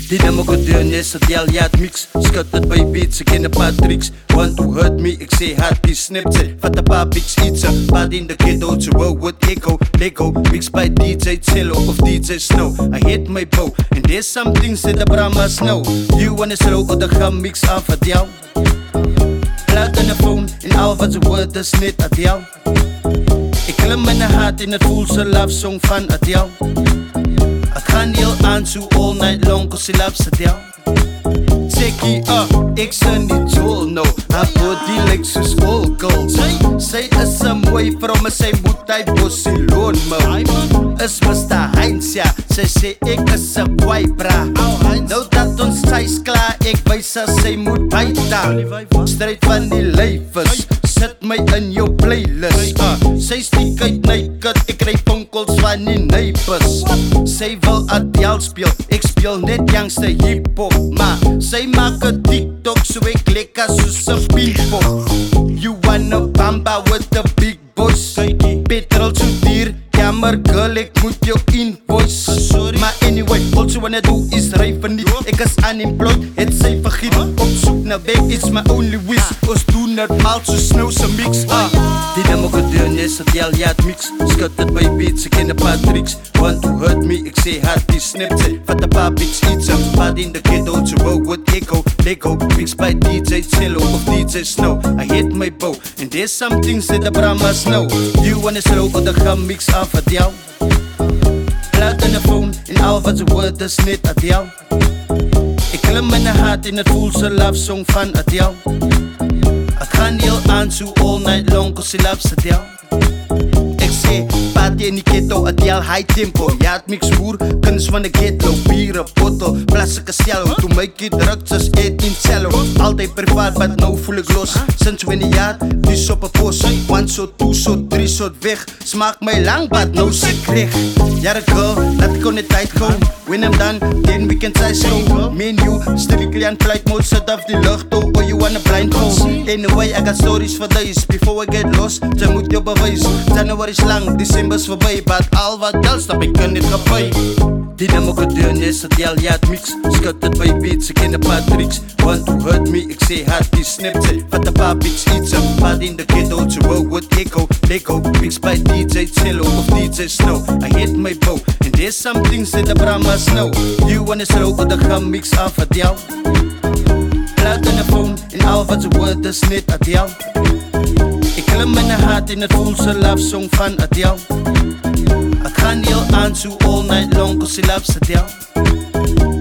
Di na magkudyan sa dialyat mix. Skat at by beats, again na Patrick's. Want to hurt me, ik say happy snips. Fata papiks iets, bad in the ghetto. To roll with echo, Lego. Mixed by DJ Cello of DJ Snow. I hit my bow, and there's some things that the Brahmas know. You wanna slow or the gam mix af at jou. Plaat aan de phone, en al wat ze woord is net at jou. Ik klim in de hart en het voel ze love song van at jou. Ik ga heel aan zo all night long, cause ze love ze jou. Checkie ik zijn niet jol no. Haar body like soos all gold. Sy is een mooi vrou, maar sy moet hy bossie loon me. Is Mr. Heinz, ja, sy sê ek is een kwai bra. Nou dat ons sy's klaar, ek wys as sy moet byta. Strijd van die lyfes, sit my in jou playlist. Sy stiek uit naked, ek kry punkels van die neighbors. Sy wil Adele speel, ek speel net jangste hiphop. Maar sy maak een TikTok, so ek lekker soos een piepop. You wanna bamba with the big boys. Petrol so duur, jammer girl, ek moet jou invoice. Maar anyway, all she wanna do is ry verniet. Ek is unemployed, het sy vergiet. Op soek na werk, it's my only wish. Ons doen het mal so snow se mix. Die na magkudyan sa dialyat mix. Skat het by beats, ek ken Patrick's. Want to hurt me, ek say happy snips. Fata papiks iets, bad in the ghetto. To roll with echo, Lego. Mixed by DJ Cello of DJ Snow. I hit my bow, and there's some things that the Brahmas know. You wanna slow or the gam mix af at jou. Plaat aan de phone, en al wat ze woord is net at jou. Ik klim in de hart en het voel ze love song van at jou. Ik ga heel aan zo all night long, cause ze love ze jou. Ik sê, party in die ghetto, at jou high tempo. Ja, het mix hoer, kunst van de ghetto. Bieren, bottle, plastic cello. Toen my kid drugs as eet in cello. Altijd privaat, but nou voel ik los. Sinds 20 jaar, dus op een post. 1 shot, 2 shot, 3 shot weg. Smaak mij lang, but nou sick kreeg. Ja, de girl, laat ik on de tijd gaan. When I'm done, then we can try slow. Me and you, strictly on flight mode. Set off the lucht, oh, or you wanna blindfold. Anyway, I got stories for days. Before I get lost, zij moet jou bewijs. January is lang, December is voorbij. But al wat else, dat ik kan niet gepay. Die na magkudyan sa dialyat mix. Skat het by beats, ek ken Patrick's. Want to hurt me, ik say happy snips. Fata papiks iets, bad in the ghetto. To roll with echo, Lego. Mixed by DJ Cello of DJ Snow. I hit my bow, and there's some things that the Brahmas know. You wanna slow or the gam mix af at jou. Plaat aan de phone, en al wat ze woord is net at jou. Ik klim in de hart en het voel ze love song van at jou. Ik ga heel aan zo all night long, cause ze love ze jou.